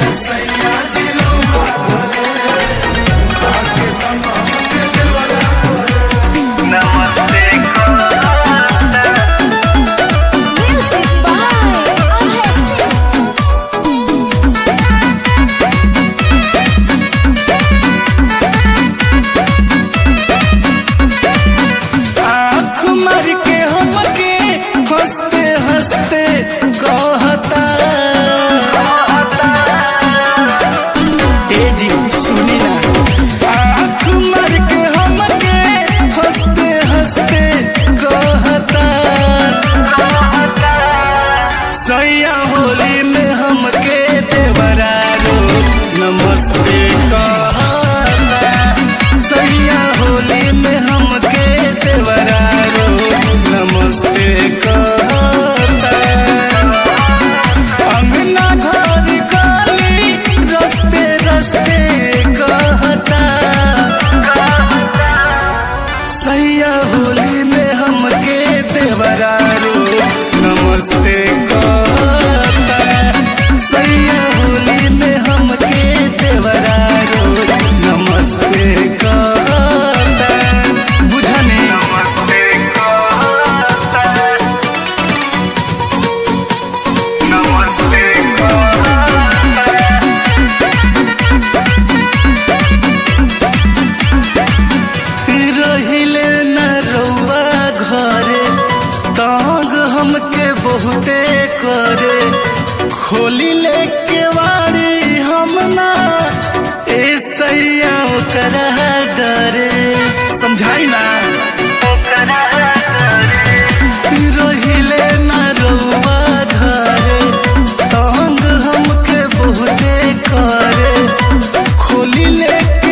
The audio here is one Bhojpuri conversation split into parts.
सैया होली में हमके देवरारो नमस्ते कहता। सैया होली में हमके देवरारो नमस्ते कहता। बुझने नमस्ते कहता, नमस्ते रहिले न रउआ घरे तंग हमके बहुते करे। खोली ले केवाड़ी हम ना ए सैया ओकरा डरे। समझाई ना रहिले न रउआ घरे तंग हमके बहुते करे। खोली ले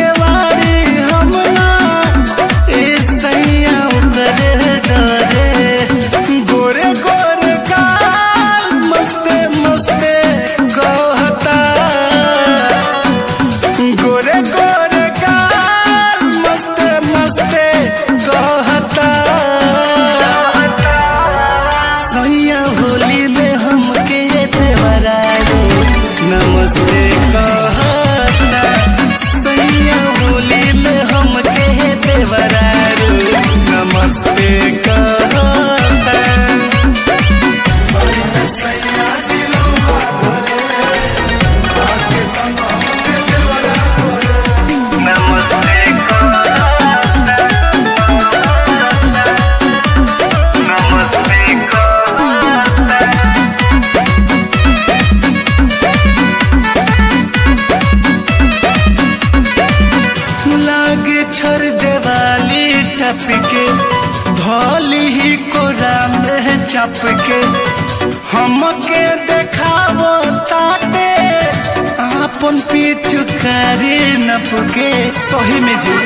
होली में हमके देवरारो नमस्ते कहता। सैया होली में हमके देवरारो नमस्ते कहता। सैया जी छर देवाली टपके भोली ही कोरा में चपके हमके देखावो ताते आपन पिचकारी नपके। सही में जी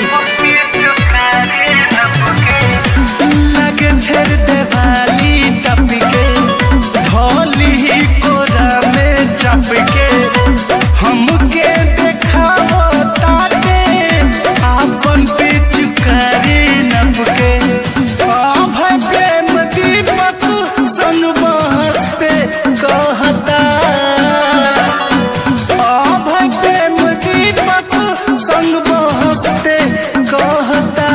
लगे छर देवाली टपके भोली ही कोरा में चपके हमके देखावो ताते आपन पिचकारी नपके। भय प्रेम दीपक संग बहसते कहता। भय प्रेम दीपक संग बहसते कहता।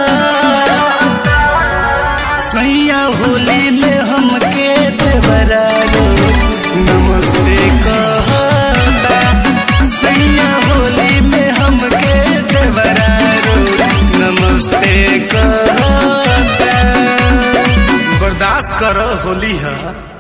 सैया होली में हमके देवरारो नमस्ते कहता। सैया होली में हमके देवरारो नमस्ते कहता। बर्दाश्त करो होली है।